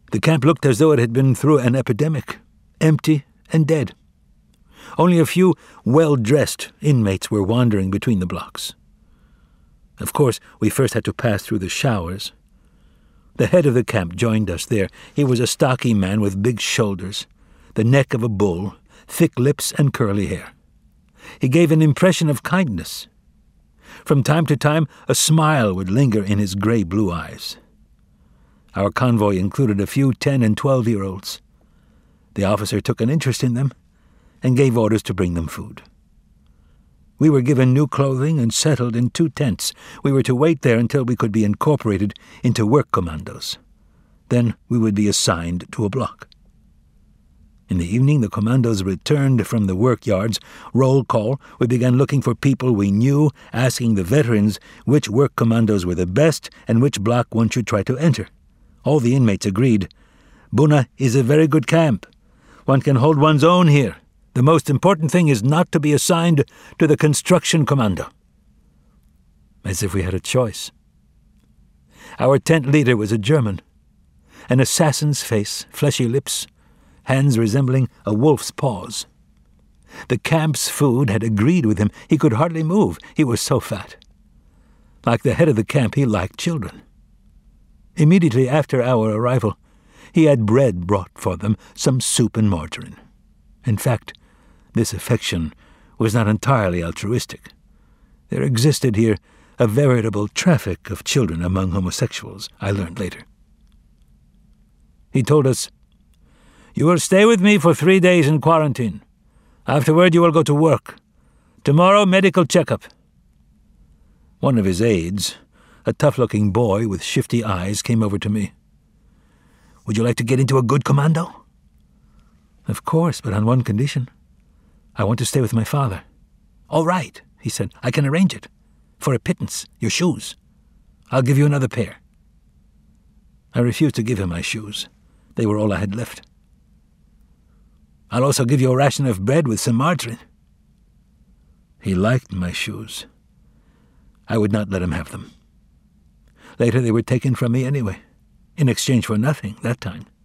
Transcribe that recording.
The camp looked as though it had been through an epidemic, empty and dead. Only a few well-dressed inmates were wandering between the blocks. Of course, we first had to pass through the showers. The head of the camp joined us there. He was a stocky man with big shoulders, the neck of a bull, thick lips and curly hair. He gave an impression of kindness. From time to time, a smile would linger in his gray-blue eyes. Our convoy included a few 10- and 12-year-olds. The officer took an interest in them and gave orders to bring them food. We were given new clothing and settled in 2 tents. We were to wait there until we could be incorporated into work commandos. Then we would be assigned to a block. In the evening, the commandos returned from the work yards. Roll call. We began looking for people we knew, asking the veterans which work commandos were the best and which block one should try to enter. All the inmates agreed. Buna is a very good camp. One can hold one's own here. The most important thing is not to be assigned to the construction commando. As if we had a choice. Our tent leader was a German. An assassin's face, fleshy lips, hands resembling a wolf's paws. The camp's food had agreed with him. He could hardly move. He was so fat. Like the head of the camp, he liked children. Immediately after our arrival, he had bread brought for them, some soup and margarine. In fact, this affection was not entirely altruistic. There existed here a veritable traffic of children among homosexuals, I learned later. He told us, "You will stay with me for 3 days in quarantine. Afterward you will go to work. Tomorrow, medical checkup." One of his aides, a tough-looking boy with shifty eyes, came over to me. "Would you like to get into a good commando?" "Of course, but on one condition. I want to stay with my father." "All right," he said. "I can arrange it. For a pittance, your shoes. I'll give you another pair." I refused to give him my shoes. They were all I had left. "I'll also give you a ration of bread with some margarine." He liked my shoes. I would not let him have them. Later they were taken from me anyway, in exchange for nothing that time.